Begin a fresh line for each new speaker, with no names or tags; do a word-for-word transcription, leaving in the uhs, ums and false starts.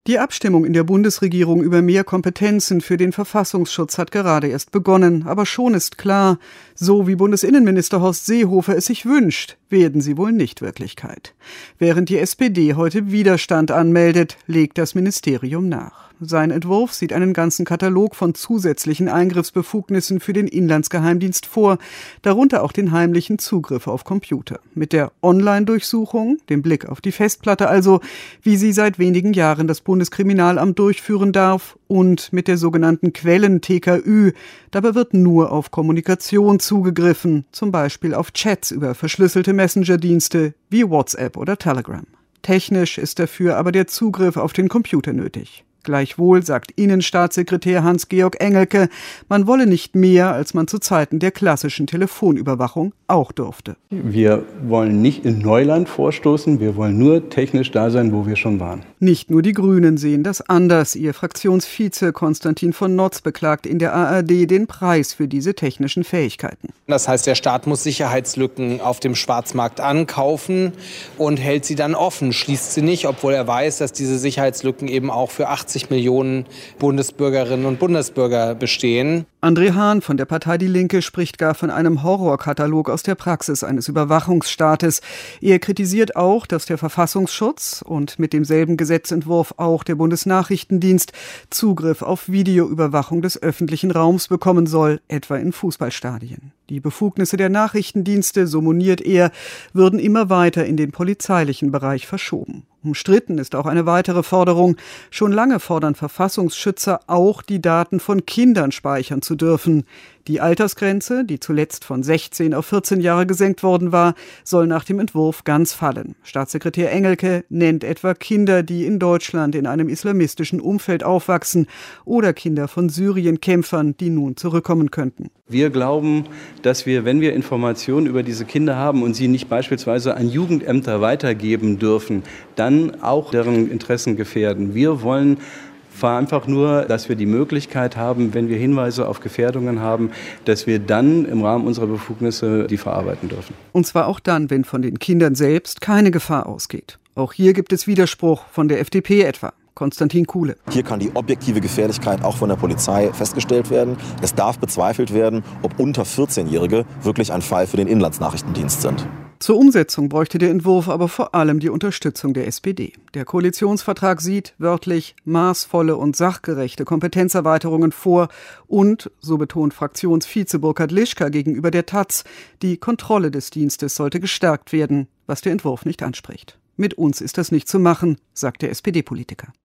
Die Abstimmung in der Bundesregierung über mehr Kompetenzen für den Verfassungsschutz hat gerade erst begonnen. Aber schon ist klar, so wie Bundesinnenminister Horst Seehofer es sich wünscht, werden sie wohl nicht Wirklichkeit. Während die S P D heute Widerstand anmeldet, legt das Ministerium nach. Sein Entwurf sieht einen ganzen Katalog von zusätzlichen Eingriffsbefugnissen für den Inlandsgeheimdienst vor, darunter auch den heimlichen Zugriff auf Computer. Mit der Online-Durchsuchung, dem Blick auf die Festplatte also, wie sie seit wenigen Jahren das Bundeskriminalamt durchführen darf, und mit der sogenannten Quellen-T K Ü. Dabei wird nur auf Kommunikation zugegriffen, zum Beispiel auf Chats über verschlüsselte Messenger-Dienste wie WhatsApp oder Telegram. Technisch ist dafür aber der Zugriff auf den Computer nötig. Gleichwohl sagt Innenstaatssekretär Hans-Georg Engelke, man wolle nicht mehr, als man zu Zeiten der klassischen Telefonüberwachung auch durfte.
Wir wollen nicht in Neuland vorstoßen, wir wollen nur technisch da sein, wo wir schon waren.
Nicht nur die Grünen sehen das anders. Ihr Fraktionsvize Konstantin von Notz beklagt in der A R D den Preis für diese technischen Fähigkeiten.
Das heißt, der Staat muss Sicherheitslücken auf dem Schwarzmarkt ankaufen und hält sie dann offen, schließt sie nicht, obwohl er weiß, dass diese Sicherheitslücken eben auch für achtzig Millionen Bundesbürgerinnen und Bundesbürger bestehen.
André Hahn von der Partei Die Linke spricht gar von einem Horrorkatalog aus der Praxis eines Überwachungsstaates. Er kritisiert auch, dass der Verfassungsschutz und mit demselben Gesetzentwurf auch der Bundesnachrichtendienst Zugriff auf Videoüberwachung des öffentlichen Raums bekommen soll, etwa in Fußballstadien. Die Befugnisse der Nachrichtendienste, so moniert er, würden immer weiter in den polizeilichen Bereich verschoben. Umstritten ist auch eine weitere Forderung. Schon lange fordern Verfassungsschützer auch, die Daten von Kindern speichern zu dürfen. Die Altersgrenze, die zuletzt von sechzehn auf vierzehn Jahre gesenkt worden war, soll nach dem Entwurf ganz fallen. Staatssekretär Engelke nennt etwa Kinder, die in Deutschland in einem islamistischen Umfeld aufwachsen, oder Kinder von Syrien-Kämpfern, die nun zurückkommen könnten.
Wir glauben, dass wir, wenn wir Informationen über diese Kinder haben und sie nicht beispielsweise an Jugendämter weitergeben dürfen, dann auch deren Interessen gefährden. Wir wollen einfach nur, dass wir die Möglichkeit haben, wenn wir Hinweise auf Gefährdungen haben, dass wir dann im Rahmen unserer Befugnisse die verarbeiten dürfen.
Und zwar auch dann, wenn von den Kindern selbst keine Gefahr ausgeht. Auch hier gibt es Widerspruch von der F D P etwa. Konstantin Kuhle.
Hier kann die objektive Gefährlichkeit auch von der Polizei festgestellt werden. Es darf bezweifelt werden, ob unter vierzehnjährige wirklich ein Fall für den Inlandsnachrichtendienst sind.
Zur Umsetzung bräuchte der Entwurf aber vor allem die Unterstützung der S P D. Der Koalitionsvertrag sieht wörtlich maßvolle und sachgerechte Kompetenzerweiterungen vor und, so betont Fraktionsvize Burkhard Lischka gegenüber der Taz, die Kontrolle des Dienstes sollte gestärkt werden, was der Entwurf nicht anspricht. Mit uns ist das nicht zu machen, sagt der S P D-Politiker.